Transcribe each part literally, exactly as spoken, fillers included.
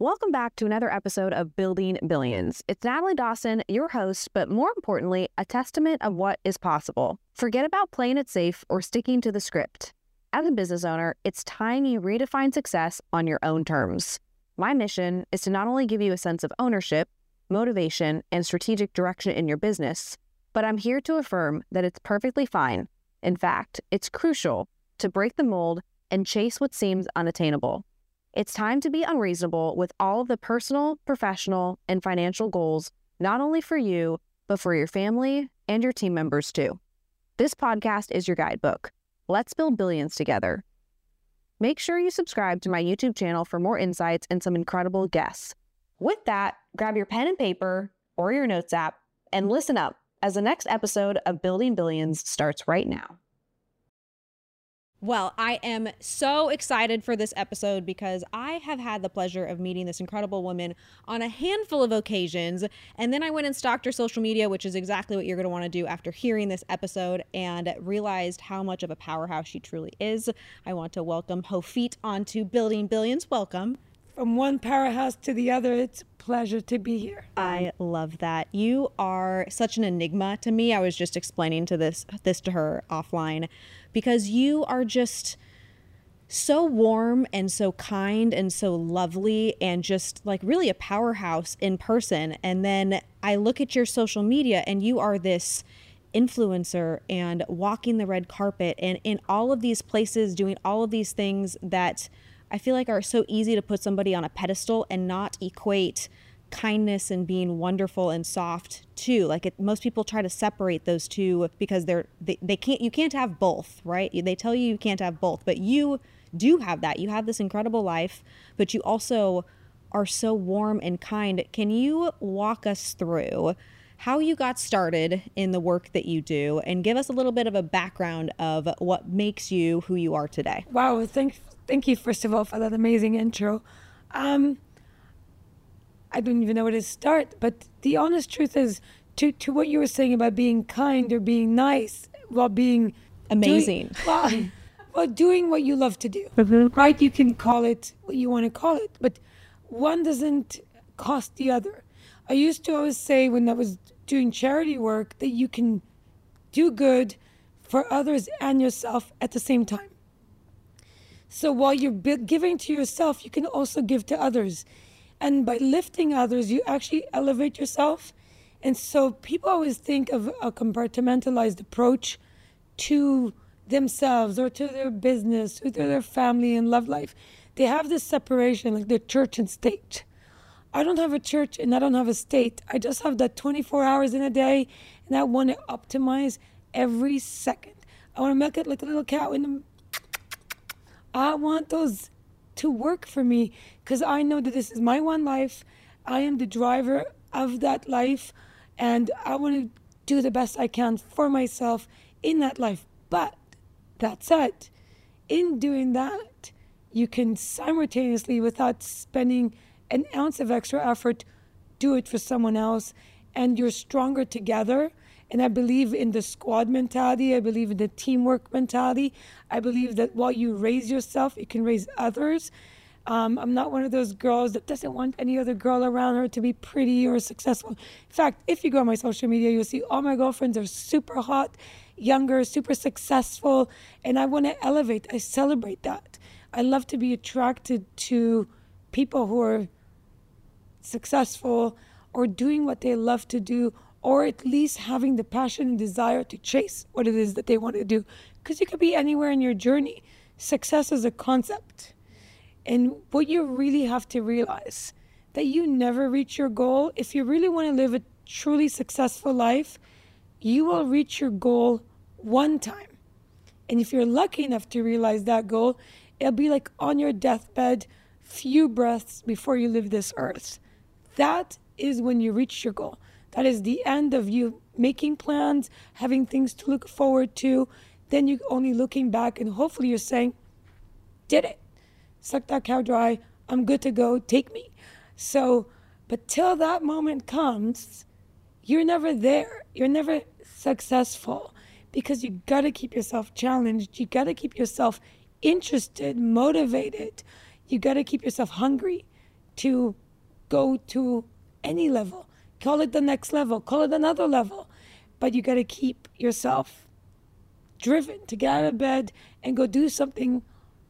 Welcome back to another episode of Building Billions. It's Natalie Dawson, your host, but more importantly, a testament of what is possible. Forget about playing it safe or sticking to the script. As a business owner, it's time you redefine success on your own terms. My mission is to not only give you a sense of ownership, motivation, and strategic direction in your business, but I'm here to affirm that it's perfectly fine. In fact, it's crucial to break the mold and chase what seems unattainable. It's time to be unreasonable with all of the personal, professional, and financial goals, not only for you, but for your family and your team members too. This podcast is your guidebook. Let's build billions together. Make sure you subscribe to my YouTube channel for more insights and some incredible guests. With that, grab your pen and paper or your notes app and listen up as the next episode of Building Billions starts right now. Well, I am so excited for this episode because I have had the pleasure of meeting this incredible woman on a handful of occasions. And then I went and stalked her social media, which is exactly what you're going to want to do after hearing this episode, and realized how much of a powerhouse she truly is. I want to welcome Hofeet onto Building Billions. Welcome. From one powerhouse to the other, it's a pleasure to be here. I love that. You are such an enigma to me. I was just explaining to this this to her offline, because you are just so warm and so kind and so lovely and just like really a powerhouse in person. And then I look at your social media and you are this influencer and walking the red carpet and in all of these places doing all of these things that I feel like are so easy to put somebody on a pedestal and not equate kindness and being wonderful and soft too. Like it, most people try to separate those two because they're they, they can't you can't have both, right? They tell you you can't have both, but you do have that. You have this incredible life, but you also are so warm and kind. Can you walk us through how you got started in the work that you do and give us a little bit of a background of what makes you who you are today? Wow, thank thank you first of all for that amazing intro. Um, I don't even know where to start, but the honest truth is, to, to what you were saying about being kind or being nice while being amazing, doing, well, well, doing what you love to do, mm-hmm. right? You can call it what you want to call it, but one doesn't cost the other. I used to always say when I was doing charity work that you can do good for others and yourself at the same time. So while you're giving to yourself, you can also give to others. And by lifting others, you actually elevate yourself. And so people always think of a compartmentalized approach to themselves or to their business or to their family and love life. They have this separation, like the church and state. I don't have a church and I don't have a state. I just have that twenty-four hours in a day, and I want to optimize every second. I want to milk it like a little cow in the... I want those to work for me because I know that this is my one life. I am the driver of that life, and I want to do the best I can for myself in that life. But that said, in doing that, you can simultaneously, without spending an ounce of extra effort, do it for someone else, and you're stronger together. And I believe in the squad mentality. I believe in the teamwork mentality. I believe that while you raise yourself, you can raise others. Um, I'm not one of those girls that doesn't want any other girl around her to be pretty or successful. In fact, if you go on my social media, you'll see all my girlfriends are super hot, younger, super successful, and I want to elevate. I celebrate that. I love to be attracted to people who are successful or doing what they love to do, or at least having the passion and desire to chase what it is that they want to do. Because you could be anywhere in your journey. Success is a concept. And what you really have to realize, that you never reach your goal. If you really want to live a truly successful life, you will reach your goal one time. And if you're lucky enough to realize that goal, it'll be like on your deathbed, few breaths before you leave this earth. That is when you reach your goal. That is the end of you making plans, having things to look forward to. Then you're only looking back and hopefully you're saying, did it. Suck that cow dry. I'm good to go. Take me. So, but till that moment comes, you're never there. You're never successful because you got to keep yourself challenged. You got to keep yourself interested, motivated. You got to keep yourself hungry to go to any level. Call it the next level, call it another level. But you got to keep yourself driven to get out of bed and go do something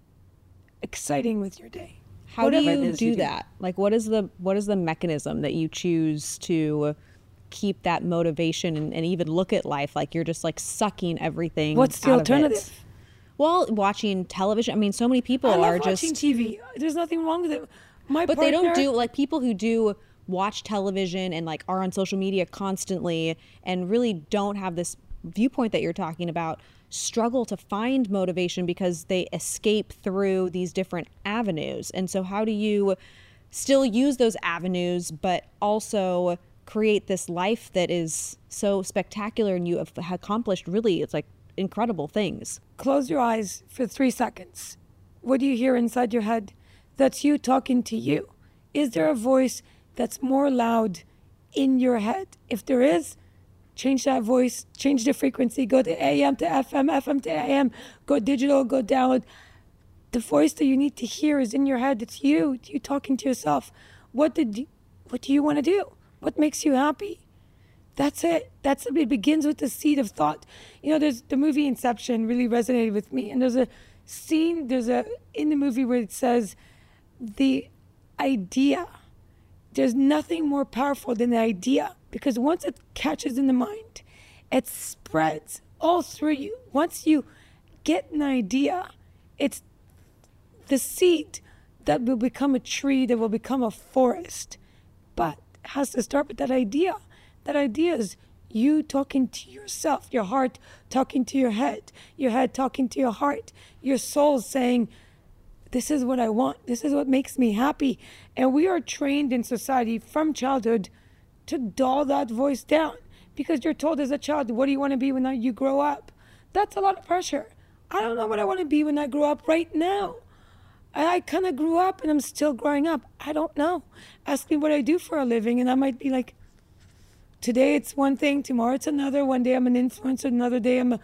exciting with your day. How do you do that? Like, what is the what is the mechanism that you choose to keep that motivation and, and even look at life like you're just like sucking everything What's the out alternative? Of it? Well, watching television. I mean, so many people I love are watching just T V. There's nothing wrong with it. My but partner, they don't do like people who do watch television and like are on social media constantly and really don't have this viewpoint that you're talking about, struggle to find motivation because they escape through these different avenues. And so how do you still use those avenues but also create this life that is so spectacular and you have accomplished really, it's like incredible things? Close your eyes for three seconds. What do you hear inside your head? That's you talking to you. Is there a voice that's more loud in your head? If there is, change that voice, change the frequency, go to A M to F M, F M to A M, go digital, go download. The voice that you need to hear is in your head. It's you, it's you talking to yourself. What did you, what do you want to do? What makes you happy? That's it. That's it. It begins with the seed of thought. You know, there's the movie Inception really resonated with me. And there's a scene, there's a in the movie where it says the idea, there's nothing more powerful than the idea, because once it catches in the mind, it spreads all through you. Once you get an idea, it's the seed that will become a tree, that will become a forest. But it has to start with that idea. That idea is you talking to yourself, your heart talking to your head, your head talking to your heart, your soul saying, this is what I want. This is what makes me happy. And we are trained in society from childhood to dull that voice down, because you're told as a child, what do you want to be when you grow up? That's a lot of pressure. I don't know what I want to be when I grow up right now. I, I kind of grew up and I'm still growing up. I don't know. Ask me what I do for a living and I might be like, today it's one thing, tomorrow it's another. One day I'm an influencer, another day I'm a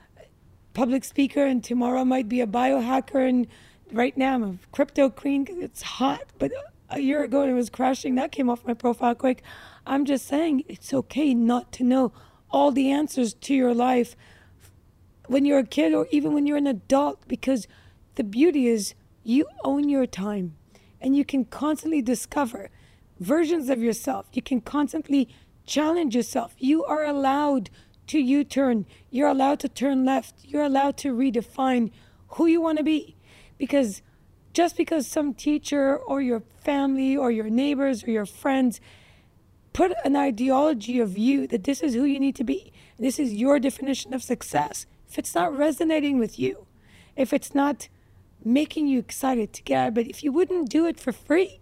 public speaker, and tomorrow I might be a biohacker, and right now I'm a crypto queen because it's hot. But a year ago it was crashing. That came off my profile quick. I'm just saying it's okay not to know all the answers to your life when you're a kid or even when you're an adult, because the beauty is you own your time and you can constantly discover versions of yourself. You can constantly challenge yourself. You are allowed to U-turn. You're allowed to turn left. You're allowed to redefine who you want to be. Because just because some teacher or your family or your neighbors or your friends put an ideology of you that this is who you need to be, this is your definition of success, if it's not resonating with you, if it's not making you excited to get out of bed, if you wouldn't do it for free,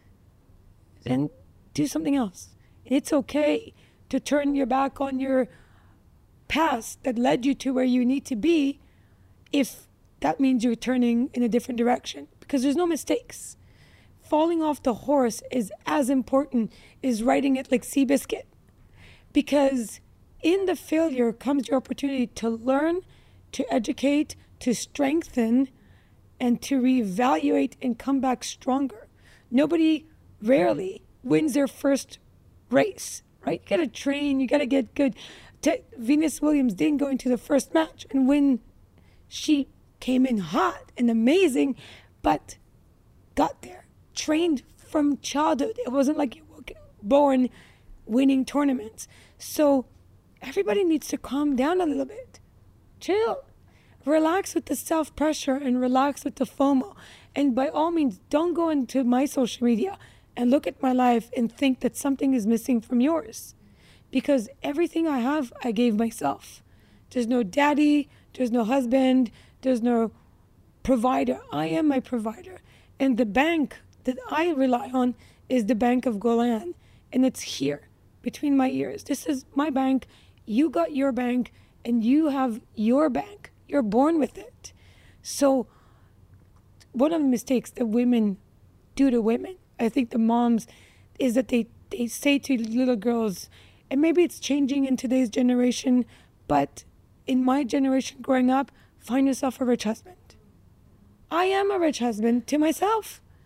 then do something else. It's okay to turn your back on your past that led you to where you need to be if that means you're turning in a different direction, because there's no mistakes. Falling off the horse is as important as riding it like Seabiscuit, because in the failure comes your opportunity to learn, to educate, to strengthen, and to reevaluate and come back stronger. Nobody rarely wins their first race, right? You gotta train, you gotta get good. T- Venus Williams didn't go into the first match and win. She came in hot and amazing, but got there, trained from childhood. It wasn't like you were born winning tournaments. So everybody needs to calm down a little bit. Chill. Relax with the self-pressure and relax with the FOMO. And by all means, don't go into my social media and look at my life and think that something is missing from yours. Because everything I have, I gave myself. There's no daddy, there's no husband, there's no provider. I am my provider. And the bank that I rely on is the Bank of Golan. And it's here, between my ears. This is my bank. You got your bank, and you have your bank. You're born with it. So one of the mistakes that women do to women, I think the moms, is that they, they say to little girls, and maybe it's changing in today's generation, but in my generation growing up, find yourself a rich husband. I am a rich husband to myself.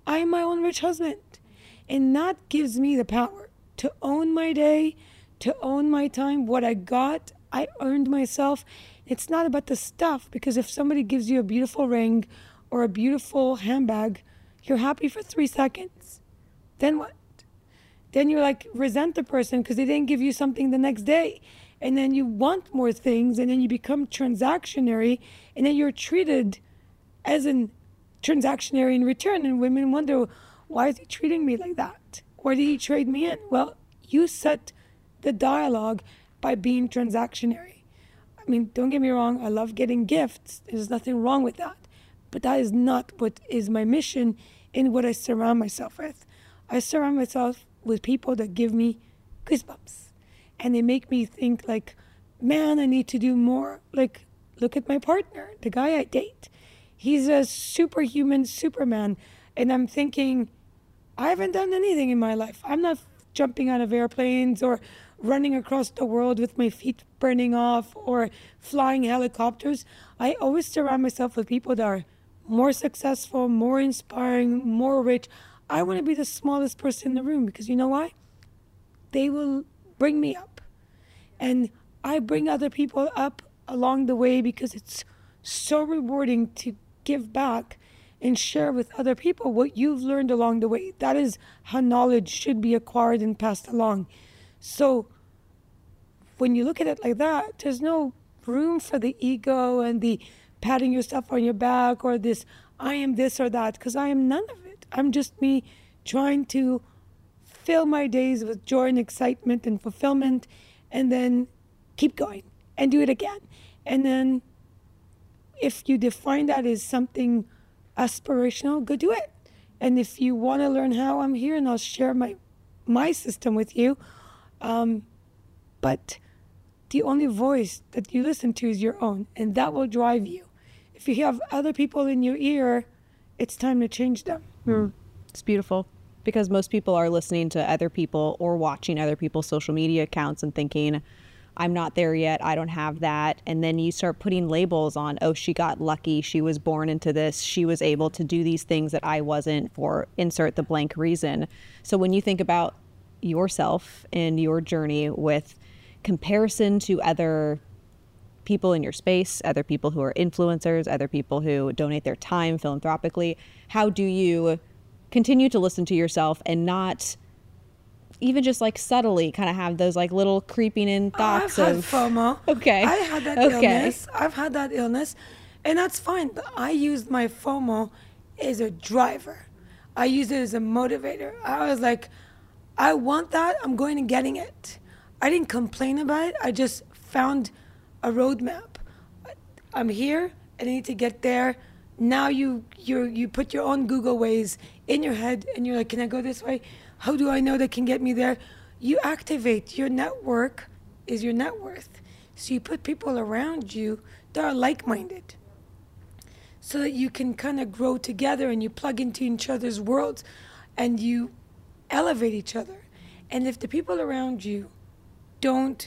I'm my own rich husband. And that gives me the power to own my day, to own my time. What I got, I earned myself. It's not about the stuff, because if somebody gives you a beautiful ring or a beautiful handbag, you're happy for three seconds. Then what? Then you're like, resent the person because they didn't give you something the next day. And then you want more things, and then you become transactionary, and then you're treated as an transactionary in return. And women wonder, why is he treating me like that? Why did he trade me in? Well, you set the dialogue by being transactionary. I mean, don't get me wrong, I love getting gifts. There's nothing wrong with that. But that is not what is my mission in what I surround myself with. I surround myself with people that give me goosebumps. And they make me think like, man, I need to do more. Like, look at my partner, the guy I date. He's a superhuman Superman. And I'm thinking, I haven't done anything in my life. I'm not jumping out of airplanes or running across the world with my feet burning off or flying helicopters. I always surround myself with people that are more successful, more inspiring, more rich. I want to be the smallest person in the room, because you know why? They will bring me up. And I bring other people up along the way, because it's so rewarding to give back and share with other people what you've learned along the way. That is how knowledge should be acquired and passed along. So when you look at it like that, there's no room for the ego and the patting yourself on your back or this, I am this or that, because I am none of it. I'm just me trying to fill my days with joy and excitement and fulfillment, and then keep going and do it again. And then if you define that as something aspirational, go do it. And if you want to learn how, I'm here and I'll share my my system with you. Um, but the only voice that you listen to is your own, and that will drive you. If you have other people in your ear, it's time to change them. Mm. It's beautiful, because most people are listening to other people or watching other people's social media accounts and thinking, I'm not there yet, I don't have that. And then you start putting labels on, oh, she got lucky, she was born into this, she was able to do these things that I wasn't, for insert the blank reason. So when you think about yourself and your journey with comparison to other people in your space, other people who are influencers, other people who donate their time philanthropically, how do you continue to listen to yourself and not even just like subtly kind of have those like little creeping in thoughts I've of had FOMO. Okay. I had that okay. illness. I've had that illness, and that's fine. But I used my FOMO as a driver. I used it as a motivator. I was like, I want that. I'm going and getting it. I didn't complain about it. I just found a roadmap. I'm here. I need to get there. Now you you you put your own Google Waze in your head, and you're like, can I go this way? How do I know that can get me there? You activate your network is your net worth. So you put people around you that are like-minded, so that you can kind of grow together, and you plug into each other's worlds, and you elevate each other. And if the people around you don't,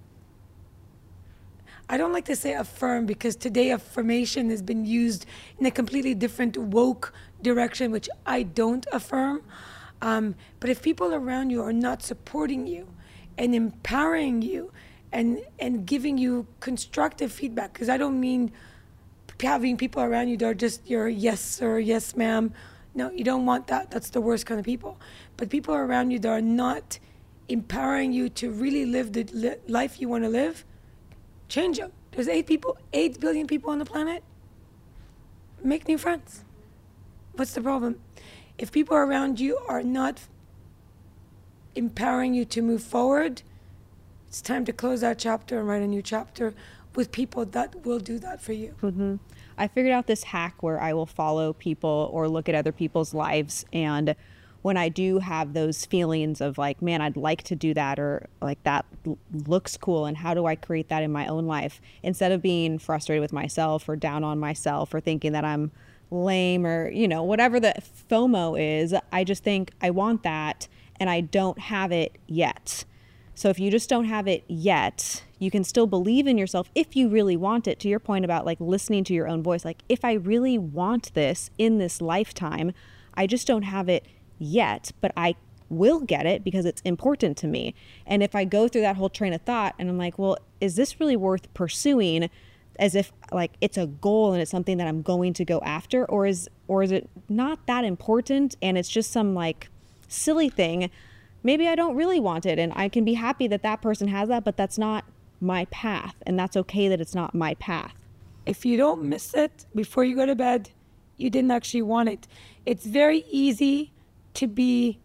I don't like to say affirm, because today affirmation has been used in a completely different woke direction, which I don't affirm. Um, but if people around you are not supporting you and empowering you and and giving you constructive feedback, because I don't mean having people around you that are just your yes sir, yes ma'am. No, you don't want that. That's the worst kind of people. But people around you that are not empowering you to really live the li- life you want to live, change them. There's eight people, eight billion people on the planet. Make new friends. What's the problem? If people around you are not empowering you to move forward, it's time to close that chapter and write a new chapter with people that will do that for you. Mm-hmm. I figured out this hack where I will follow people or look at other people's lives, and when I do have those feelings of like, man, I'd like to do that, or like that l- looks cool, and how do I create that in my own life? Instead of being frustrated with myself or down on myself or thinking that I'm lame or, you know, whatever the FOMO is, I just think I want that and I don't have it yet. So if you just don't have it yet, you can still believe in yourself if you really want it. To your point about like listening to your own voice, like if I really want this in this lifetime, I just don't have it yet, but I will get it because it's important to me. And if I go through that whole train of thought and I'm like, well, is this really worth pursuing, as if like it's a goal and it's something that I'm going to go after, or is or is it not that important and it's just some like silly thing? Maybe I don't really want it, and I can be happy that that person has that, but that's not my path, and that's okay that it's not my path. If you don't miss it before you go to bed, you didn't actually want it. It's very easy to be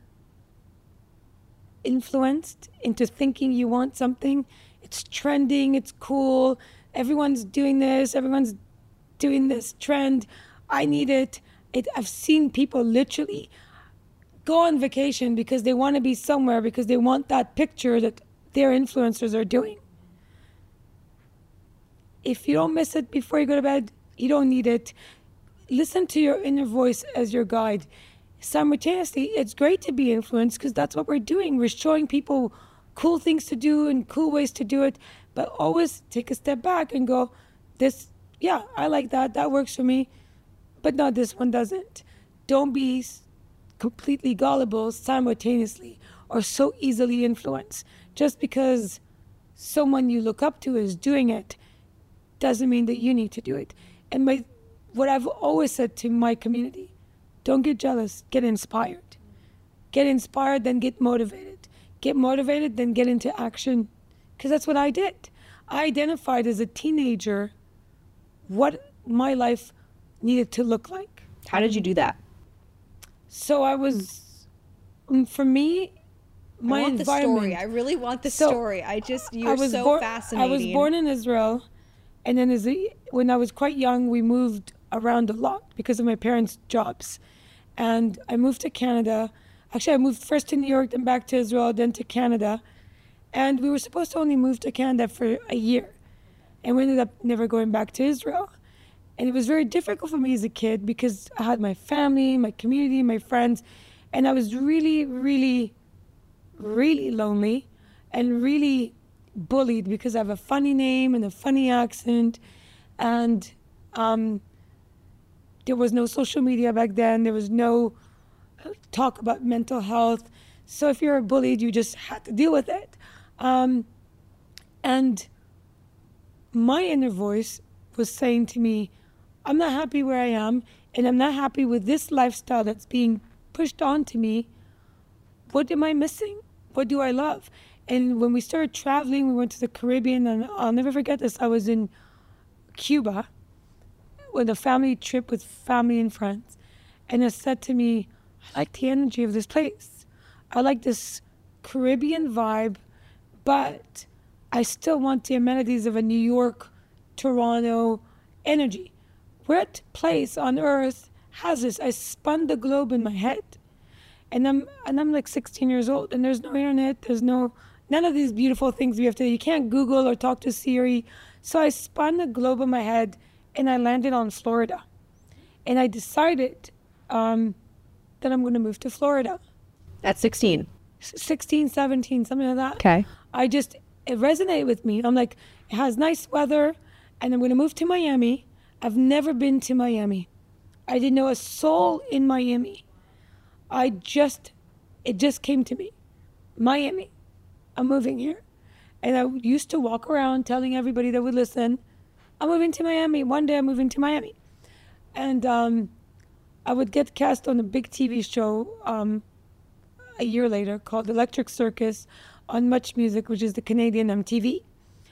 influenced into thinking you want something. It's trending, it's cool, everyone's doing this, everyone's doing this trend. I need it. it I've seen people literally go on vacation because they want to be somewhere because they want that picture that their influencers are doing. If you don't miss it before you go to bed, you don't need it. Listen to your inner voice as your guide. Simultaneously, it's great to be influenced because that's what we're doing. We're showing people cool things to do and cool ways to do it, but always take a step back and go, this, yeah, I like that, that works for me, but no, this one doesn't. Don't be completely gullible simultaneously or so easily influenced. Just because someone you look up to is doing it doesn't mean that you need to do it. And my, what I've always said to my community, don't get jealous, get inspired. Get inspired, then get motivated. Get motivated, then get into action. Because that's what I did. I identified as a teenager what my life needed to look like. How did you do that? So I was, for me, my I want environment. The story. I really want the so story. I just, you're I was so bor- fascinating. I was born in Israel, and then as a, when I was quite young, we moved around a lot because of my parents' jobs. And I moved to Canada. Actually, I moved first to New York, then back to Israel, then to Canada. And we were supposed to only move to Canada for a year. And we ended up never going back to Israel. And it was very difficult for me as a kid because I had my family, my community, my friends. And I was really, really, really lonely and really bullied because I have a funny name and a funny accent. And um, there was no social media back then. There was no talk about mental health. So if you were bullied, you just had to deal with it. Um, and my inner voice was saying to me, I'm not happy where I am, and I'm not happy with this lifestyle that's being pushed onto me. What am I missing? What do I love? And when we started traveling, we went to the Caribbean, and I'll never forget this. I was in Cuba with a family trip with family and friends. And it said to me, I like the energy of this place. I like this Caribbean vibe, but I still want the amenities of a New York, Toronto energy. What place on earth has this? I spun the globe in my head. And I'm and I'm like sixteen years old, and there's no internet, there's no, none of these beautiful things we have to, you can't Google or talk to Siri. So I spun the globe in my head, and I landed on Florida. And I decided um, that I'm going to move to Florida. At sixteen? sixteen, seventeen, something like that. Okay. I just, it resonated with me. I'm like, it has nice weather, and I'm going to move to Miami. I've never been to Miami. I didn't know a soul in Miami. I just, it just came to me. Miami, I'm moving here. And I used to walk around telling everybody that would listen, I'm moving to Miami. One day I'm moving to Miami. And um, I would get cast on a big T V show um, a year later called Electric Circus on Much Music, which is the Canadian M T V.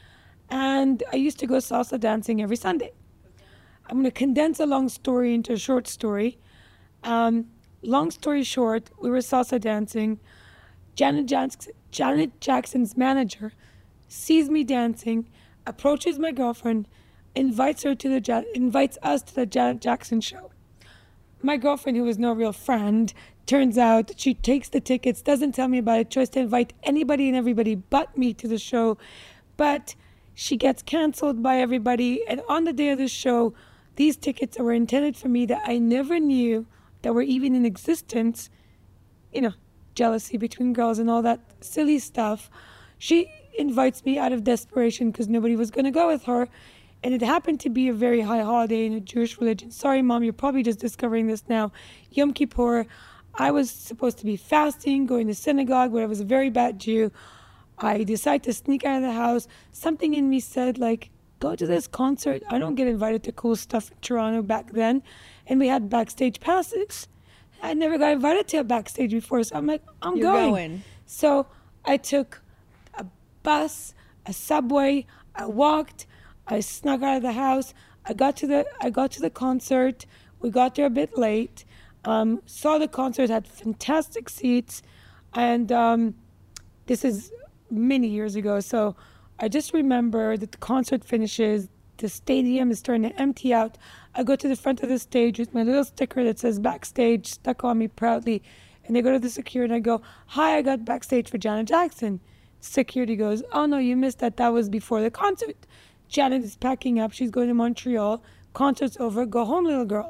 And I used to go salsa dancing every Sunday. I'm going to condense a long story into a short story. Um, long story short, we were salsa dancing. Janet Jackson, Janet Jackson's manager sees me dancing, approaches my girlfriend, invites her to the ja- invites us to the Janet Jackson show. My girlfriend, who was no real friend, turns out she takes the tickets, doesn't tell me about it, tries to invite anybody and everybody but me to the show, but she gets canceled by everybody. And on the day of the show, these tickets were intended for me that I never knew that were even in existence. You know, jealousy between girls and all that silly stuff. She invites me out of desperation because nobody was going to go with her. And it happened to be a very high holiday in a Jewish religion. Sorry, Mom, you're probably just discovering this now. Yom Kippur. I was supposed to be fasting, going to synagogue, but I was a very bad Jew. I decided to sneak out of the house. Something in me said, like, go to this concert. I don't get invited to cool stuff in Toronto back then. And we had backstage passes. I never got invited to a backstage before, so I'm like, I'm You're going. going. So I took a bus, a subway, I walked, I snuck out of the house. I got to the I got to the concert. We got there a bit late. Um, saw the concert, had fantastic seats, and um, this is many years ago. So I just remember that the concert finishes, the stadium is starting to empty out. I go to the front of the stage with my little sticker that says backstage stuck on me proudly, and I go to the security and I go, "Hi, I got backstage for Janet Jackson." Security goes, "Oh no, you missed that. That was before the concert. Janet is packing up. She's going to Montreal. Concert's over. Go home, little girl."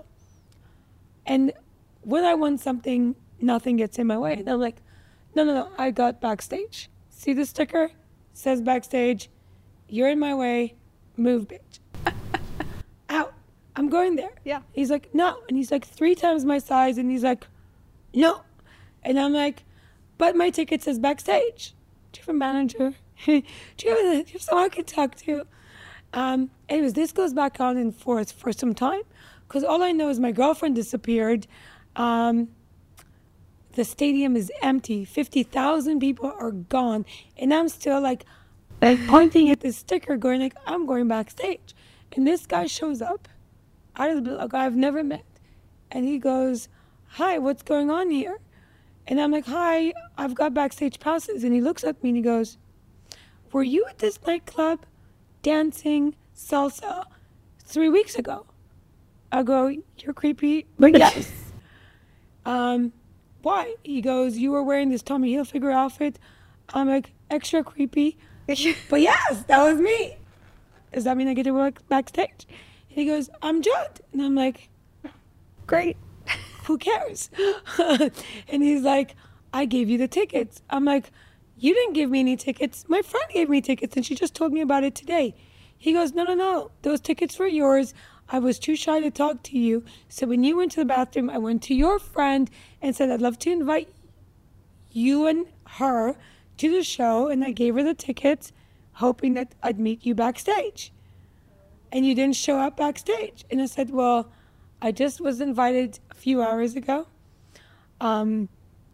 And when I want something, nothing gets in my way. And I'm like, no, no, no, I got backstage. See the sticker? It says backstage. You're in my way. Move, bitch. Out. I'm going there. Yeah. He's like, no. And he's like three times my size. And he's like, no. And I'm like, but my ticket says backstage. Do you have a manager? do, you have, do you have someone I can talk to? Um, anyways, this goes back on and forth for some time. Because all I know is my girlfriend disappeared. Um, the stadium is empty. fifty thousand people are gone. And I'm still like, like pointing at this sticker going like, I'm going backstage. And this guy shows up out of the blue, a guy I've never met. And he goes, "Hi, what's going on here?" And I'm like, "Hi, I've got backstage passes." And he looks at me and he goes, "Were you at this nightclub dancing salsa three weeks ago?" I go, "You're creepy, but yes." um, why? He goes, "You were wearing this Tommy Hilfiger outfit." I'm like, extra creepy, but yes, that was me. Does that mean I get to work backstage? And he goes, "I'm Judd." And I'm like, great, who cares? And he's like, "I gave you the tickets." I'm like, "You didn't give me any tickets. My friend gave me tickets and she just told me about it today." He goes, "No, no, no, those tickets were yours. I was too shy to talk to you. So when you went to the bathroom, I went to your friend and said, I'd love to invite you and her to the show. And I gave her the tickets, hoping that I'd meet you backstage. And you didn't show up backstage." And I said, "Well, I just was invited a few hours ago. Um,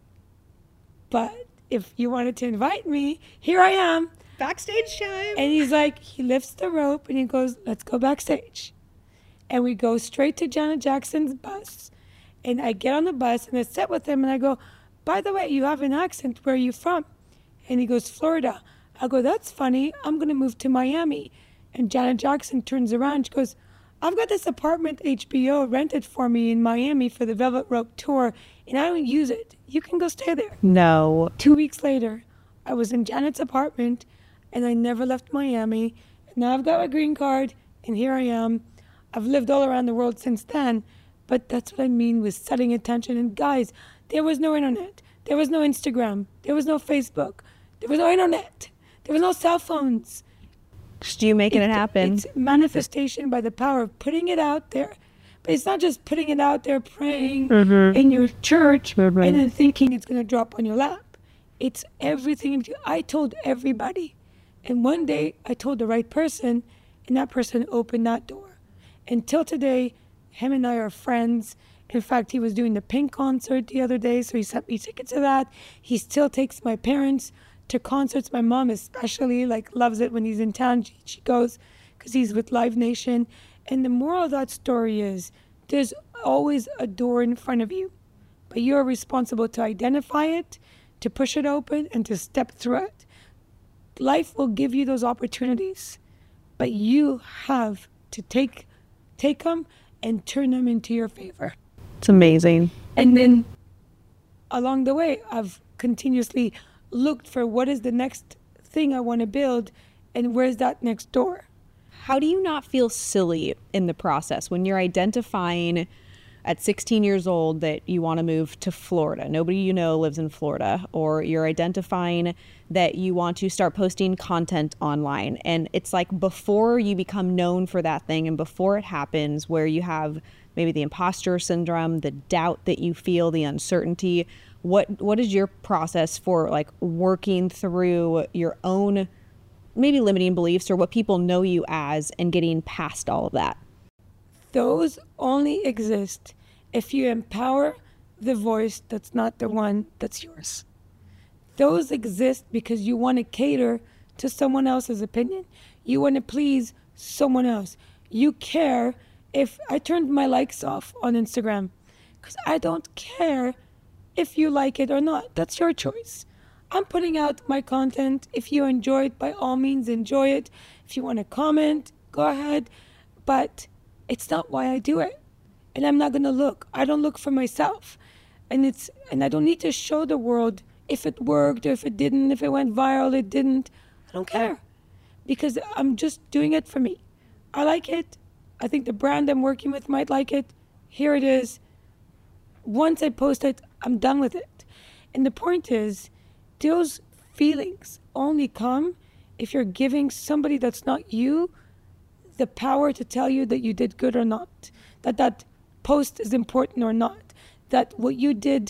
but if you wanted to invite me, here I am." Backstage time. And he's like, he lifts the rope and he goes, "Let's go backstage." And we go straight to Janet Jackson's bus. And I get on the bus and I sit with him and I go, "By the way, you have an accent. Where are you from?" And he goes, "Florida." I go, "That's funny. I'm going to move to Miami." And Janet Jackson turns around. She goes, "I've got this apartment H B O rented for me in Miami for the Velvet Rope tour, and I don't use it. You can go stay there." No. Two weeks later, I was in Janet's apartment, and I never left Miami. And now I've got a green card, and here I am. I've lived all around the world since then, but that's what I mean with setting attention. And guys, there was no internet. There was no Instagram. There was no Facebook. There was no internet. There was no cell phones. Just you making it, it happen. It's manifestation by the power of putting it out there. But it's not just putting it out there, praying mm-hmm. in your church mm-hmm. and then thinking it's going to drop on your lap. It's everything. I told everybody. And one day I told the right person, and that person opened that door. Until today, him and I are friends. In fact, he was doing the Pink concert the other day, so he sent me tickets to that. He still takes my parents to concerts. My mom especially, like, loves it when he's in town. She, she goes because he's with Live Nation. And the moral of that story is there's always a door in front of you, but you're responsible to identify it, to push it open, and to step through it. Life will give you those opportunities, but you have to take take them and turn them into your favor. It's amazing. And then along the way, I've continuously looked for what is the next thing I want to build and where's that next door. How do you not feel silly in the process when you're identifying at sixteen years old that you want to move to Florida. Nobody you know lives in Florida, or you're identifying that you want to start posting content online. And it's like before you become known for that thing and before it happens, where you have maybe the imposter syndrome, the doubt that you feel, the uncertainty, what what is your process for like working through your own maybe limiting beliefs or what people know you as and getting past all of that? Those only exist if you empower the voice that's not the one that's yours. Those exist because you want to cater to someone else's opinion. You want to please someone else. You care if I turned my likes off on Instagram because I don't care if you like it or not. That's your choice. I'm putting out my content. If you enjoy it, by all means, enjoy it. If you want to comment, go ahead. But it's not why I do it. And I'm not going to look. I don't look for myself. And it's and I don't need to show the world if it worked or if it didn't, if it went viral, it didn't. I don't care. Because I'm just doing it for me. I like it. I think the brand I'm working with might like it. Here it is. Once I post it, I'm done with it. And the point is, those feelings only come if you're giving somebody that's not you the power to tell you that you did good or not, that that post is important or not, that what you did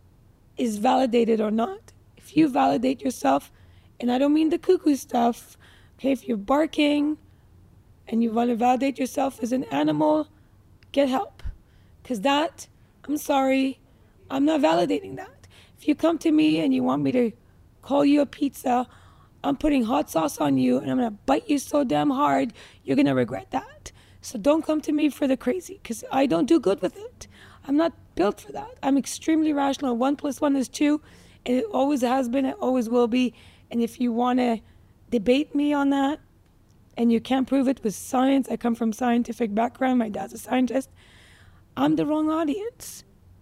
is validated or not. If you validate yourself, and I don't mean the cuckoo stuff, okay, if you're barking and you want to validate yourself as an animal, get help. Because that, I'm sorry, I'm not validating that. If you come to me and you want me to call you a pizza, I'm putting hot sauce on you and I'm going to bite you so damn hard, you're going to regret that. So don't come to me for the crazy because I don't do good with it. I'm not built for that. I'm extremely rational. One plus one is two. And it always has been, it always will be. And if you want to debate me on that and you can't prove it with science, I come from scientific background, my dad's a scientist, I'm the wrong audience.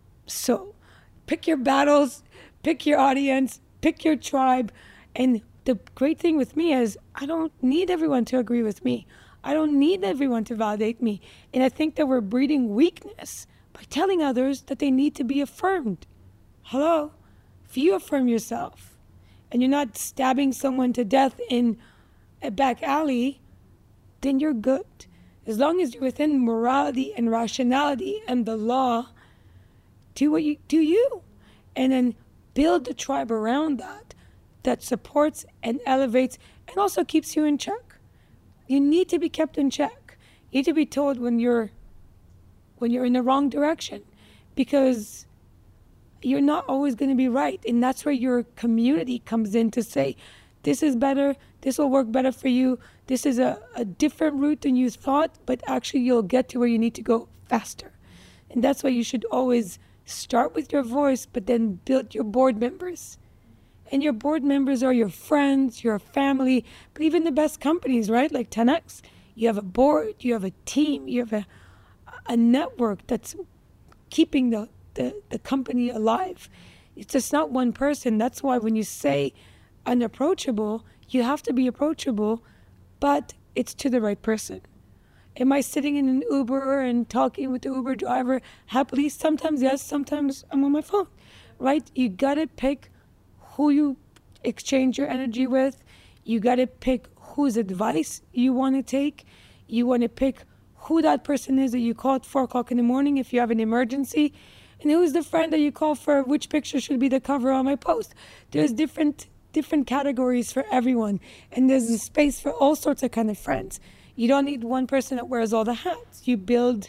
So pick your battles, pick your audience, pick your tribe. And the great thing with me is I don't need everyone to agree with me. I don't need everyone to validate me. And I think that we're breeding weakness by telling others that they need to be affirmed. Hello? If you affirm yourself and you're not stabbing someone to death in a back alley, then you're good. As long as you're within morality and rationality and the law, do what you do you. And then build the tribe around that that supports and elevates and also keeps you in check. You need to be kept in check. You need to be told when you're when you're in the wrong direction, because you're not always going to be right. And that's where your community comes in to say, this is better, this will work better for you, this is a, a different route than you thought, but actually you'll get to where you need to go faster. And that's why you should always start with your voice, but then build your board members. And your board members are your friends, your family, but even the best companies, right? Like ten X, you have a board, you have a team, you have a, a network that's keeping the, the, the company alive. It's just not one person. That's why when you say unapproachable, you have to be approachable, but it's to the right person. Am I sitting in an Uber and talking with the Uber driver happily? Sometimes yes, sometimes I'm on my phone, right? You gotta pick who you exchange your energy with. You gotta pick whose advice you wanna take. You wanna pick who that person is that you call at four o'clock in the morning if you have an emergency. And who's the friend that you call for which picture should be the cover on my post. There's different different categories for everyone. And there's a space for all sorts of kind of friends. You don't need one person that wears all the hats. You build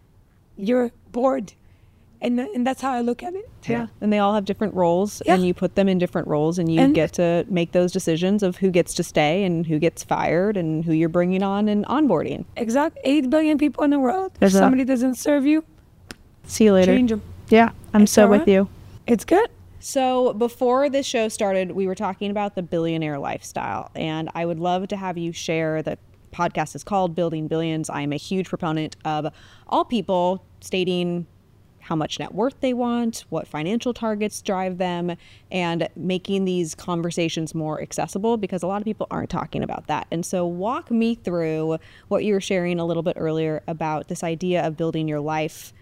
your board. And, and that's how I look at it. Yeah. And they all have different roles, yeah. and you put them in different roles, and you and, get to make those decisions of who gets to stay and who gets fired and who you're bringing on and onboarding. Exactly. Eight billion people in the world. There's if a, somebody doesn't serve you, see you later. Change them. Yeah. I'm it's so right. with you. It's good. So before this show started, we were talking about the billionaire lifestyle, and I would love to have you share. The podcast is called Building Billions. I am a huge proponent of all people stating how much net worth they want, what financial targets drive them, and making these conversations more accessible, because a lot of people aren't talking about that. And so walk me through what you were sharing a little bit earlier about this idea of building your life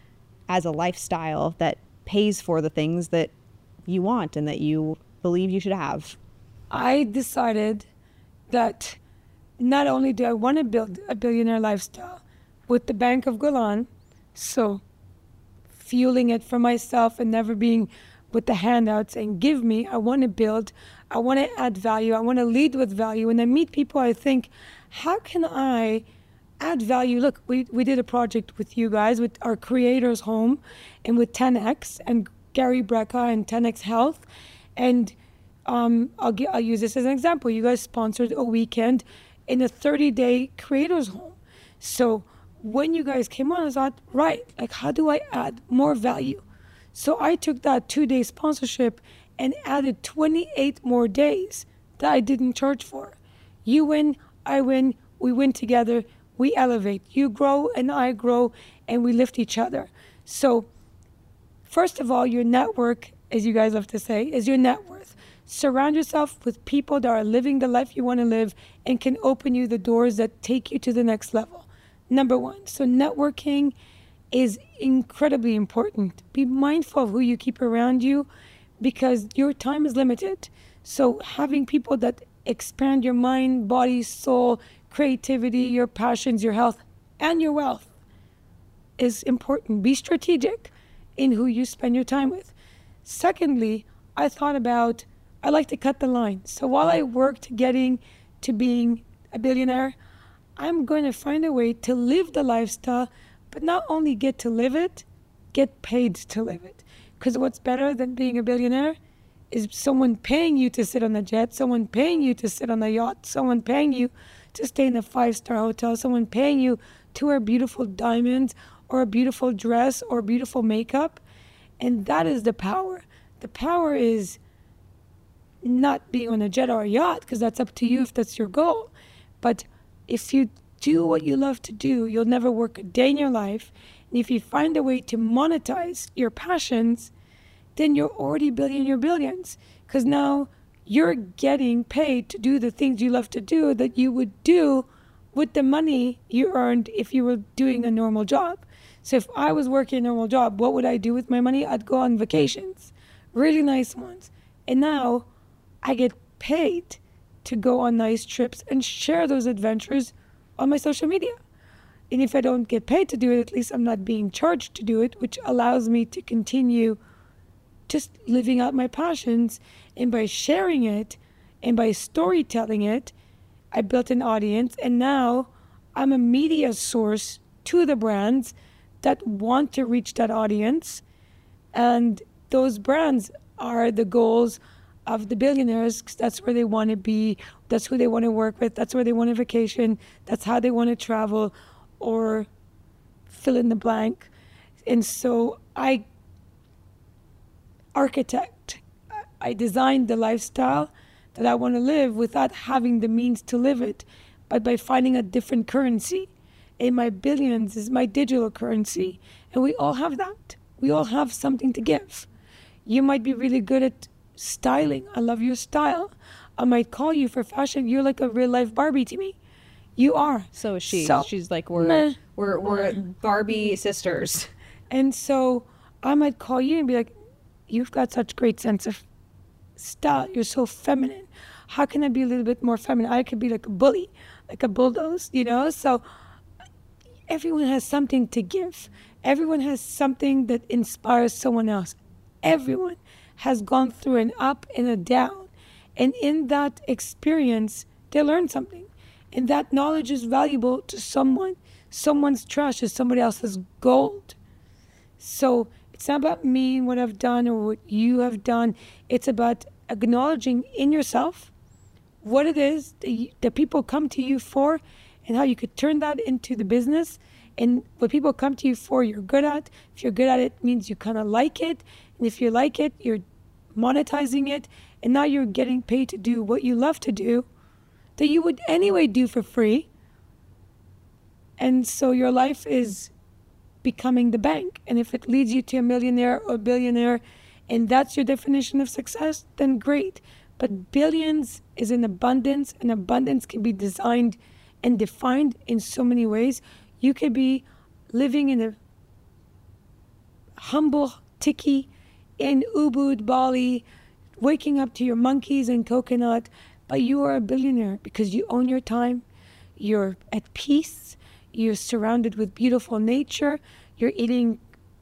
as a lifestyle that pays for the things that you want and that you believe you should have? I decided that not only do I want to build a billionaire lifestyle with the Bank of Golan, so fueling it for myself and never being with the handouts and give me, I want to build, I want to add value, I want to lead with value. When I meet people, I think, how can I add value? Look, we, we did a project with you guys, with our creators home and with ten X and Gary Brecka and ten X Health. And um, I'll, get, I'll use this as an example. You guys sponsored a weekend in a thirty-day creators home. So when you guys came on, I thought, right, like how do I add more value? So I took that two-day sponsorship and added twenty-eight more days that I didn't charge for. You win, I win, we win together, we elevate. You grow and I grow and we lift each other. So first of all, your network, as you guys love to say, is your net worth. Surround yourself with people that are living the life you want to live and can open you the doors that take you to the next level. Number one. So networking is incredibly important. Be mindful of who you keep around you because your time is limited. So having people that expand your mind, body, soul, creativity, your passions, your health, and your wealth is important. Be strategic in who you spend your time with. Secondly, I thought about, I like to cut the line. So while I worked getting to being a billionaire, I'm going to find a way to live the lifestyle, but not only get to live it, get paid to live it. Because what's better than being a billionaire is someone paying you to sit on a jet, someone paying you to sit on a yacht, someone paying you to stay in a five-star hotel, someone paying you to wear beautiful diamonds or a beautiful dress or beautiful makeup. And that is the power. The power is not being on a jet or a yacht, because that's up to you if that's your goal. But if you do what you love to do, you'll never work a day in your life. And if you find a way to monetize your passions, then you're already building your billions. Because now you're getting paid to do the things you love to do that you would do with the money you earned if you were doing a normal job. So if I was working a normal job, what would I do with my money? I'd go on vacations, really nice ones. And now I get paid to go on nice trips and share those adventures on my social media. And if I don't get paid to do it, at least I'm not being charged to do it, which allows me to continue just living out my passions. And by sharing it and by storytelling it, I built an audience. And now I'm a media source to the brands that want to reach that audience. And those brands are the goals of the billionaires, 'cause that's where they want to be, that's who they want to work with, that's where they want to vacation, that's how they want to travel, or fill in the blank. And so I architect, I designed the lifestyle that I want to live without having the means to live it, but by finding a different currency. And my billions is my digital currency. And we all have that. We all have something to give. You might be really good at styling. I love your style. I might call you for fashion. You're like a real life Barbie to me. You are. So is she. So, She's like, we're, meh. we're, we're Barbie sisters. And so I might call you and be like, you've got such great sense of style. You're so feminine. How can I be a little bit more feminine? I could be like a bully, like a bulldoze, you know? So everyone has something to give. Everyone has something that inspires someone else. Everyone has gone through an up and a down. And in that experience, they learn something. And that knowledge is valuable to someone. Someone's trash is somebody else's gold. So it's not about me and what I've done or what you have done. It's about acknowledging in yourself what it is that, you, that people come to you for and how you could turn that into the business. And what people come to you for, you're good at. If you're good at it, it means you kind of like it. And if you like it, you're monetizing it. And now you're getting paid to do what you love to do that you would anyway do for free. And so your life is becoming the bank. And if it leads you to a millionaire or billionaire, and that's your definition of success, then great. But billions is an abundance, and abundance can be designed and defined in so many ways. You could be living in a humble tiki in Ubud, Bali, waking up to your monkeys and coconut, but you are a billionaire because you own your time, you're at peace, you're surrounded with beautiful nature, you're eating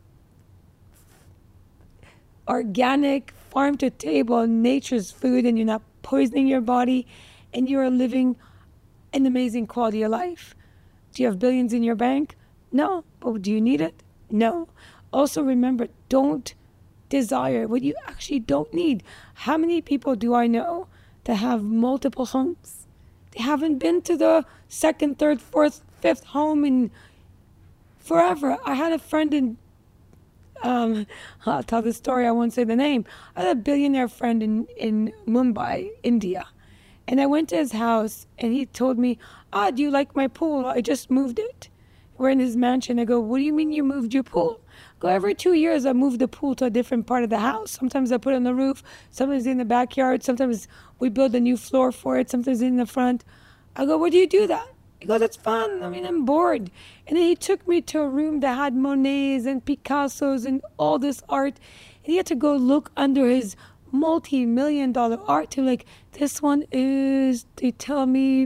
organic, farm to table, nature's food, and you're not poisoning your body, and you're living an amazing quality of life. Do you have billions in your bank? No. But do you need it? No. Also remember, don't desire what you actually don't need. How many people do I know that have multiple homes? They haven't been to the second, third, fourth, fifth home in forever. I had a friend in, um, I'll tell the story, I won't say the name. I had a billionaire friend in, in Mumbai, India. And I went to his house and he told me, ah, do you like my pool? I just moved it. We're in his mansion. I go, what do you mean you moved your pool? I go, every two years I move the pool to a different part of the house. Sometimes I put it on the roof, sometimes in the backyard, sometimes we build a new floor for it, sometimes in the front. I go, why do you do that? He goes, that's fun. I mean, I'm bored. And then he took me to a room that had Monets and Picassos and all this art. And he had to go look under his multi-million dollar art to like, this one is, they tell me,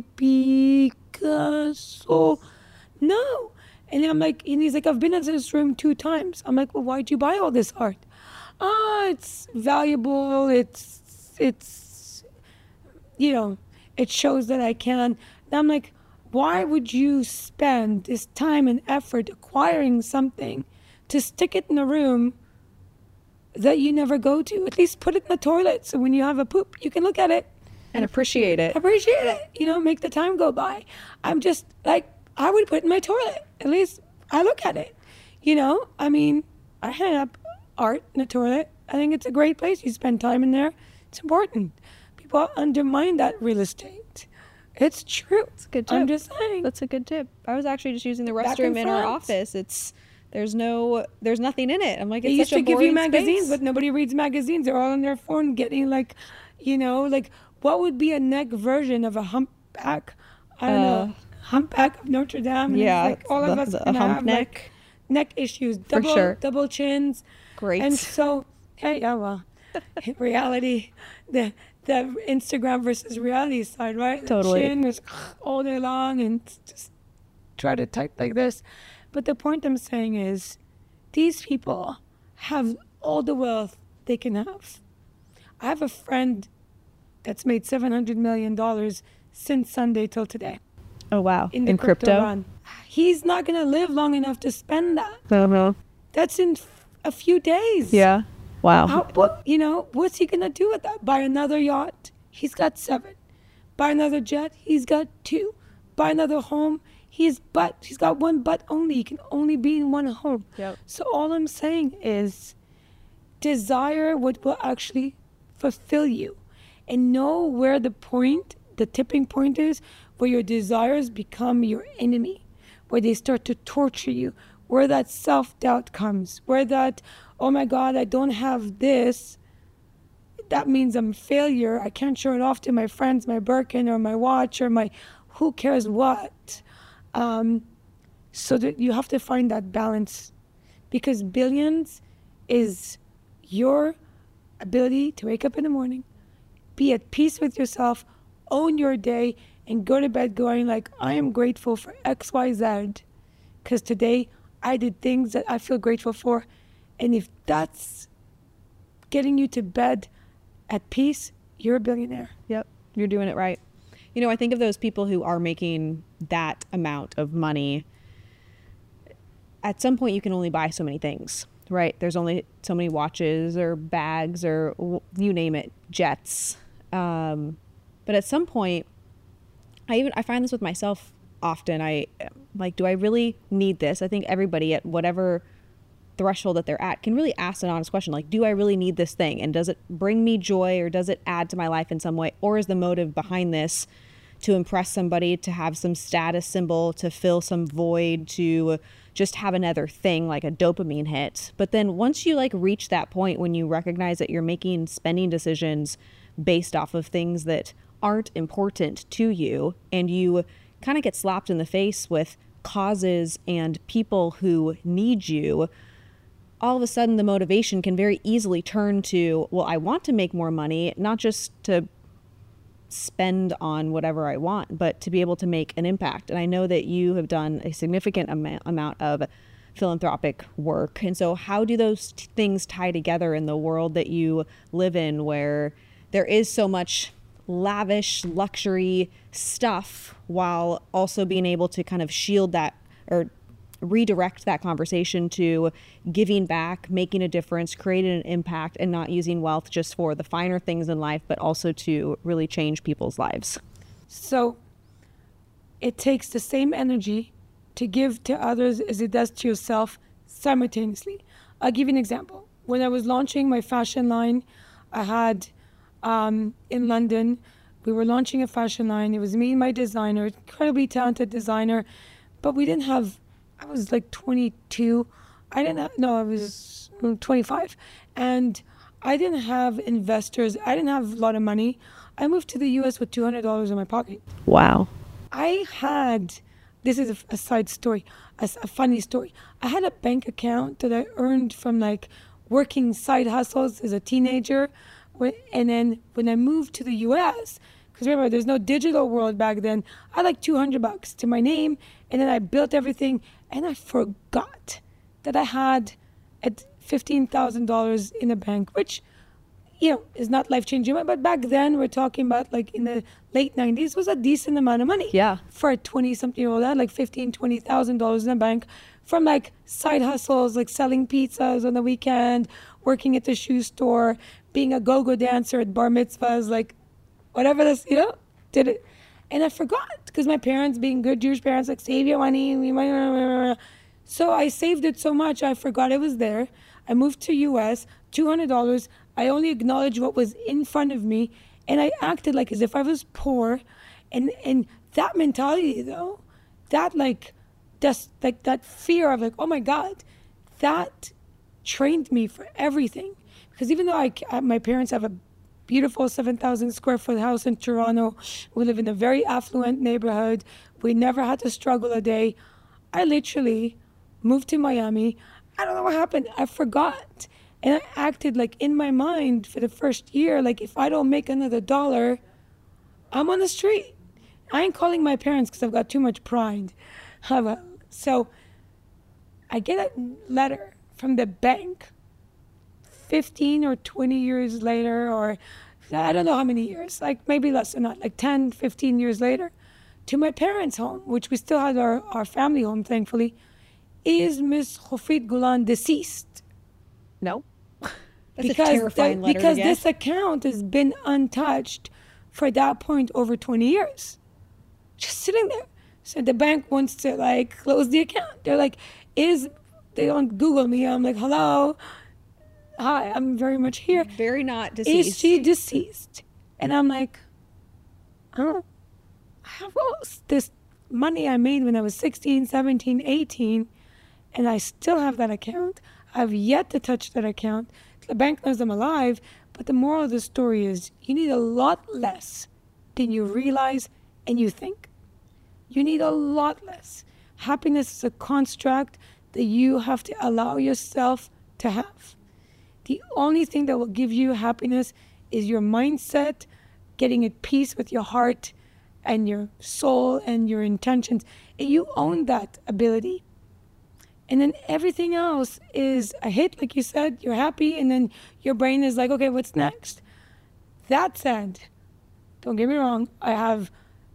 Picasso. No. And I'm like, and he's like, I've been in this room two times. I'm like, well, why'd you buy all this art? Ah, it's valuable. It's, it's, you know, it shows that I can. And I'm like, why would you spend this time and effort acquiring something to stick it in a room that you never go to? At least put it in the toilet so when you have a poop, you can look at it. And appreciate it. Appreciate it. You know, make the time go by. I'm just like, I would put it in my toilet. At least I look at it. You know, I mean, I hang up art in the toilet. I think it's a great place. You spend time in there. It's important. People undermine that real estate. It's true. It's a good tip. I'm just saying. That's a good tip. I was actually just using the Back in restroom in our France. office. It's there's no there's nothing in it. I'm like, They it's used such to a give you boring magazines, space. but nobody reads magazines. They're all on their phone getting like, you know, like what would be a neck version of a humpback? I don't Uh, know. Humpback of Notre Dame. And it's yeah, like all of the- us the- a gonna hump have neck. like neck issues, double sure. double chins. Great. And so, hey, yeah, well, reality, the the Instagram versus reality side, right? The Totally. chin is all day long and just try to type like this. But the point I'm saying is, these people have all the wealth they can have. I have a friend that's made seven hundred million dollars since Sunday till today. Oh wow. In the In crypto, crypto. run. He's not going to live long enough to spend that. Uh-huh. That's in f- a few days. Yeah. Wow. How, what, you know, what's he going to do with that? Buy another yacht? He's got seven. Buy another jet? He's got two. Buy another home? He's but he's got one but only. He can only be in one home. Yep. So all I'm saying is desire what will actually fulfill you, and know where the point, the tipping point is, where your desires become your enemy, where they start to torture you, where that self-doubt comes, where that, oh my God, I don't have this, that means I'm a failure. I can't show it off to my friends, my Birkin or my watch or my who cares what. Um, so that you have to find that balance, because billions is your ability to wake up in the morning, be at peace with yourself, own your day, and go to bed going like, I am grateful for X, Y, Z, because today I did things that I feel grateful for. And if that's getting you to bed at peace, you're a billionaire. Yep. You're doing it right. You know, I think of those people who are making that amount of money. At some point, you can only buy so many things, right? There's only so many watches or bags or w- you name it, jets. Um, but at some point, I even I find this with myself often. I like, do I really need this? I think everybody at whatever threshold that they're at can really ask an honest question, like, do I really need this thing? And does it bring me joy, or does it add to my life in some way? Or is the motive behind this to impress somebody, to have some status symbol, to fill some void, to just have another thing like a dopamine hit? But then once you like reach that point when you recognize that you're making spending decisions based off of things that aren't important to you, and you kind of get slapped in the face with causes and people who need you, all of a sudden the motivation can very easily turn to, well, I want to make more money, not just to spend on whatever I want, but to be able to make an impact. And I know that you have done a significant am- amount of philanthropic work. And so how do those t- things tie together in the world that you live in, where there is so much lavish luxury stuff, while also being able to kind of shield that or redirect that conversation to giving back, making a difference, creating an impact, and not using wealth just for the finer things in life, but also to really change people's lives? So it takes the same energy to give to others as it does to yourself simultaneously. I'll give you an example. When I was launching my fashion line, I had um, in London, we were launching a fashion line. It was me and my designer, incredibly talented designer, but we didn't have, I was like twenty-two. I didn't have, no, I was twenty-five. And I didn't have investors. I didn't have a lot of money. I moved to the U S with two hundred dollars in my pocket. Wow. I had, this is a, a side story, a, a funny story. I had a bank account that I earned from like working side hustles as a teenager. When, and then when I moved to the U S, because remember, there's no digital world back then, I had like two hundred bucks to my name, and then I built everything, and I forgot that I had at fifteen thousand dollars in a bank, which, you know, is not life-changing, but back then, we're talking about like in the late nineties, was a decent amount of money. Yeah. For a twenty-something-year-old, I had like fifteen thousand dollars, twenty thousand dollars in a bank from like side hustles, like selling pizzas on the weekend, working at the shoe store, being a go-go dancer at bar mitzvahs, like whatever this, you know, did it. And I forgot, because my parents, being good Jewish parents, like, save your money. So I saved it so much, I forgot it was there. I moved to U S, two hundred dollars. I only acknowledged what was in front of me, and I acted like as if I was poor. And and that mentality, though, that like, just like that fear of like, oh my God, that trained me for everything. Because even though I, my parents have a beautiful seven thousand square foot house in Toronto, we live in a very affluent neighborhood, we never had to struggle a day. I literally moved to Miami. I don't know what happened. I forgot. And I acted like in my mind for the first year, like if I don't make another dollar, I'm on the street. I ain't calling my parents because I've got too much pride. So I get a letter from the bank fifteen or twenty years later, or I don't know how many years, like maybe less than that, like ten, fifteen years later, to my parents' home, which we still had our, our family home, thankfully. Is Miss Hofrit Gulan deceased? No. That's because a terrifying the, letter Because to get. this account has been untouched for that point over twenty years. Just sitting there. So the bank wants to like close the account. They're like, is, they don't Google me. I'm like, hello, hi, I'm very much here. Very not deceased. Is she deceased? And I'm like, oh, I have all this money I made when I was sixteen, seventeen, eighteen, and I still have that account. I've yet to touch that account. The bank knows I'm alive, but the moral of the story is you need a lot less than you realize and you think. You need a lot less. Happiness is a construct that you have to allow yourself to have. The only thing that will give you happiness is your mindset, getting at peace with your heart and your soul and your intentions. And you own that ability. And then everything else is a hit, like you said, you're happy, and then your brain is like, okay, what's next? That said, don't get me wrong, I have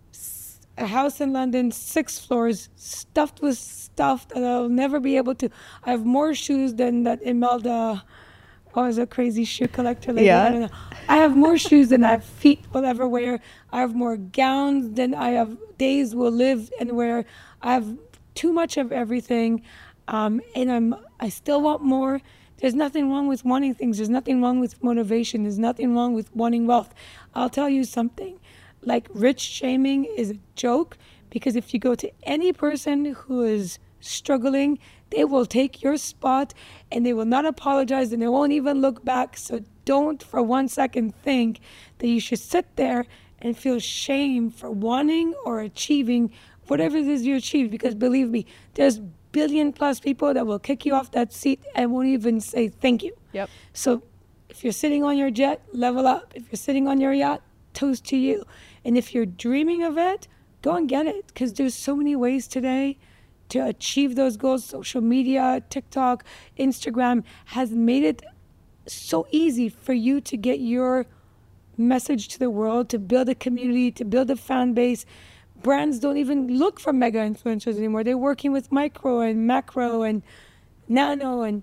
a house in London, six floors, stuffed with stuff that I'll never be able to. I have more shoes than that Imelda, what was a crazy shoe collector lady? Yeah. I don't know. I have more shoes than I have feet will ever wear. I have more gowns than I have days will live and wear. I have too much of everything. Um, and I'm, I still want more. There's nothing wrong with wanting things. There's nothing wrong with motivation. There's nothing wrong with wanting wealth. I'll tell you something. Like, rich shaming is a joke, because if you go to any person who is struggling, they will take your spot and they will not apologize and they won't even look back. So don't for one second think that you should sit there and feel shame for wanting or achieving whatever it is you achieve, because believe me, there's billion plus people that will kick you off that seat and won't even say thank you. Yep. So if you're sitting on your jet, level up. If you're sitting on your yacht, toast to you. And if you're dreaming of it, go and get it, because there's so many ways today to achieve those goals. Social media, TikTok, Instagram has made it so easy for you to get your message to the world, to build a community, to build a fan base. Brands don't even look for mega influencers anymore. They're working with micro and macro and nano, and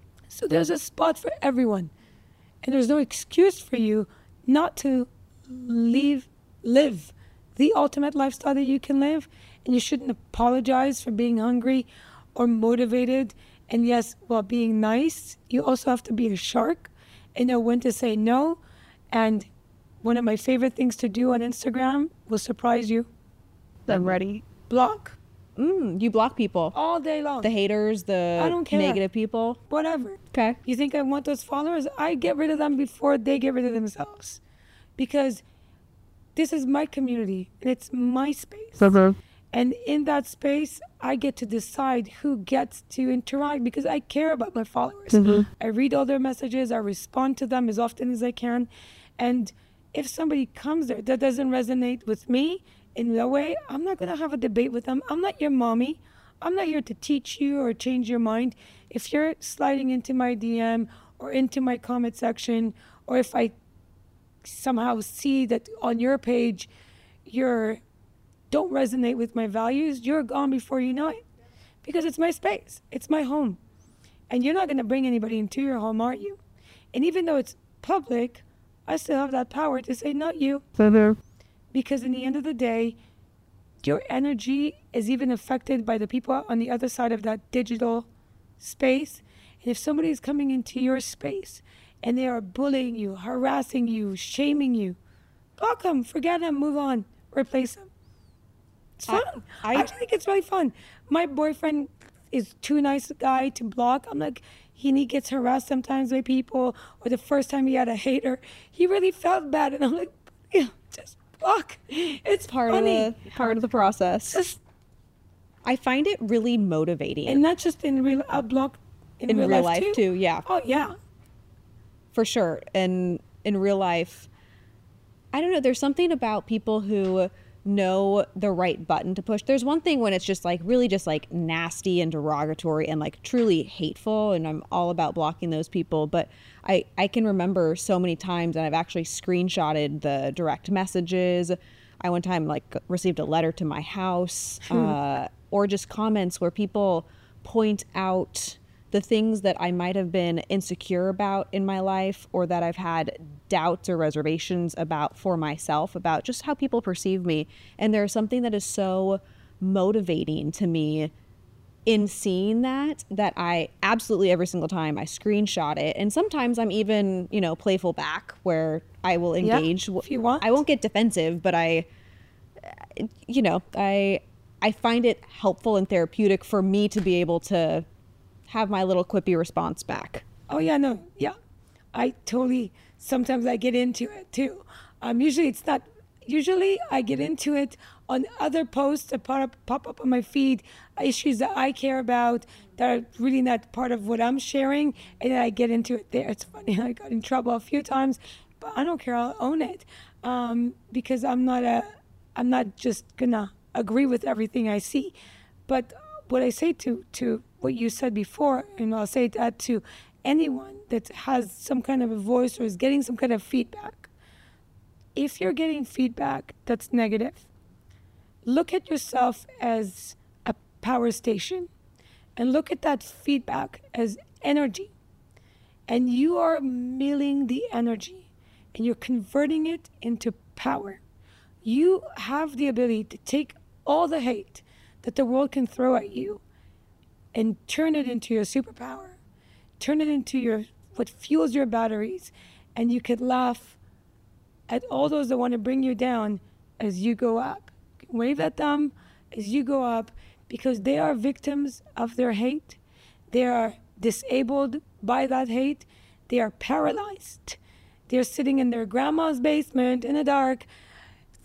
so there's a spot for everyone. And there's no excuse for you not to leave, live the ultimate lifestyle that you can live. And you shouldn't apologize for being hungry or motivated. And yes, while being nice, you also have to be a shark and know when to say no. And one of my favorite things to do on Instagram will surprise you. I'm ready. Block. Mm, you block people. All day long. The haters, the I don't care. negative people. Whatever. Okay. You think I want those followers? I get rid of them before they get rid of themselves. Because this is my community and it's my space. Mm-hmm. And in that space, I get to decide who gets to interact because I care about my followers. Mm-hmm. I read all their messages. I respond to them as often as I can. And if somebody comes there that doesn't resonate with me in no way, I'm not going to have a debate with them. I'm not your mommy. I'm not here to teach you or change your mind. If you're sliding into my D M or into my comment section, or if I somehow see that on your page you're don't resonate with my values, you're gone before you know it. Because it's my space. It's my home. And you're not going to bring anybody into your home, are you? And even though it's public, I still have that power to say, not you. Mm-hmm. Because in the end of the day, your energy is even affected by the people on the other side of that digital space. And if somebody is coming into your space and they are bullying you, harassing you, shaming you, block them, forget them, move on, replace them. It's fun. I, I, I actually think it's really fun. My boyfriend is too nice a guy to block. I'm like, he, he gets harassed sometimes by people, or the first time he had a hater, he really felt bad. And I'm like, yeah, just block. It's part funny. of the part of the process. Just, I find it really motivating. and not just in real, I'll block in, in real, real life, life too. too, yeah. Oh, yeah. For sure. And in real life, I don't know, there's something about people who know the right button to push. There's one thing when it's just like really just like nasty and derogatory and like truly hateful, and I'm all about blocking those people. But I, I can remember so many times, and I've actually screenshotted the direct messages. I one time like received a letter to my house, uh, or just comments where people point out the things that I might have been insecure about in my life, or that I've had doubts or reservations about for myself, about just how people perceive me. And there's something that is so motivating to me in seeing that, that I absolutely every single time I screenshot it. And sometimes I'm even, you know, playful back where I will engage. Yeah, if you want. I won't get defensive, but I, you know, I, I find it helpful and therapeutic for me to be able to have my little quippy response back. Oh, yeah, no, yeah. I totally, sometimes I get into it too. Um, usually it's not, usually I get into it on other posts that pop up, pop up on my feed, issues that I care about that are really not part of what I'm sharing, and then I get into it there. It's funny, I got in trouble a few times, but I don't care, I'll own it. Um, because I'm not a, I'm not just gonna agree with everything I see. But what I say to, to what you said before, and I'll say that to anyone that has some kind of a voice or is getting some kind of feedback. If you're getting feedback that's negative, look at yourself as a power station and look at that feedback as energy. And you are milling the energy and you're converting it into power. You have the ability to take all the hate that the world can throw at you and turn it into your superpower. Turn it into your what fuels your batteries, and you could laugh at all those that want to bring you down as you go up. Wave at them as you go up, because they are victims of their hate. They are disabled by that hate. They are paralyzed. They're sitting in their grandma's basement in the dark,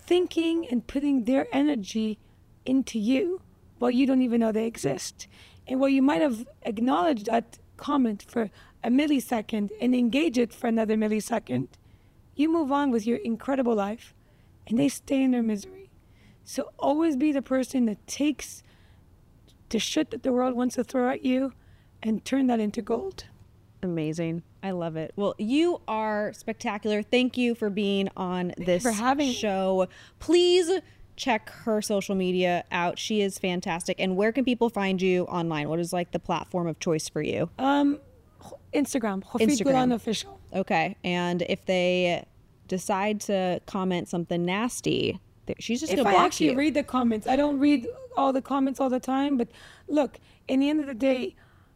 thinking and putting their energy into you while you don't even know they exist. And while you might have acknowledged that comment for a millisecond and engage it for another millisecond, you move on with your incredible life and they stay in their misery. So always be the person that takes the shit that the world wants to throw at you and turn that into gold. Amazing. I love it. Well, you are spectacular. Thank you for being on Thank this you for having me. show. Please check her social media out. She is fantastic. And where can people find you online? What is like the platform of choice for you? Um, Instagram, Hofit Instagram. Golan Official. Okay. And if they decide to comment something nasty, th- she's just If gonna I block actually you. read the comments, I don't read all the comments all the time, but look, in the end of the day,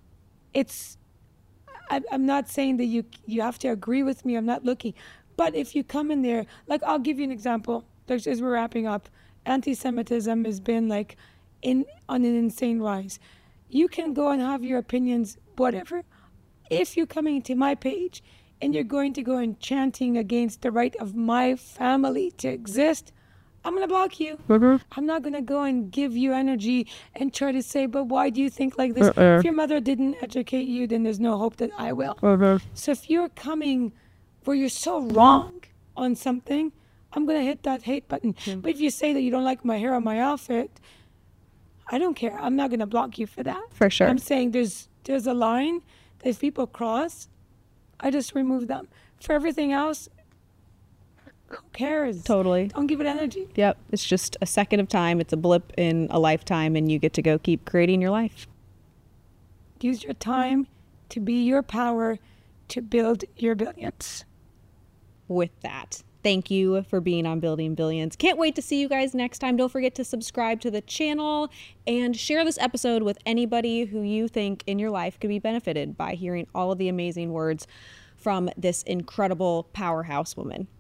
it's, I, I'm not saying that you you have to agree with me. I'm not looking, but if you come in there, like I'll give you an example. There's, as we're wrapping up, anti-Semitism has been like in on an insane rise. You can go and have your opinions, whatever. If you're coming to my page and you're going to go and chanting against the right of my family to exist, I'm going to block you. Mm-hmm. I'm not going to go and give you energy and try to say, but why do you think like this? Uh-uh. If your mother didn't educate you, then there's no hope that I will. Mm-hmm. So if you're coming where you're so wrong on something, I'm going to hit that hate button. Mm-hmm. But if you say that you don't like my hair or my outfit, I don't care. I'm not going to block you for that. For sure. I'm saying there's there's a line that if people cross, I just remove them. For everything else, who cares? Totally. Don't give it energy. Yep. It's just a second of time. It's a blip in a lifetime, and you get to go keep creating your life. Use your time to be your power to build your billions. With that, thank you for being on Building Billions. Can't wait to see you guys next time. Don't forget to subscribe to the channel and share this episode with anybody who you think in your life could be benefited by hearing all of the amazing words from this incredible powerhouse woman.